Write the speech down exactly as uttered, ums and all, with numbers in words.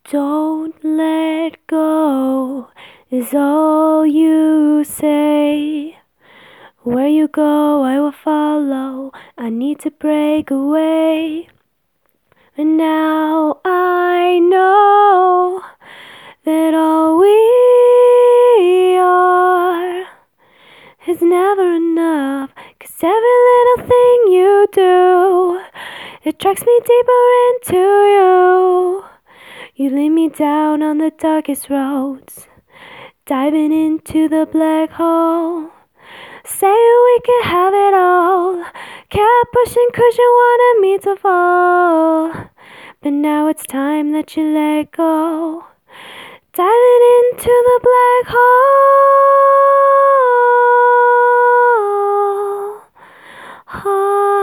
Don't let go is all you say. Where you go, I will follow. I need to break away. And now I know that all we are is never enough. 'Cause every little thing you do, it drags me deeper into you. You lead me down on the darkest roads, diving into the black hole. Saying we could have it all, kept pushing 'cause you wanted me to fall. But now it's time that you let go, diving into the black hole. Oh.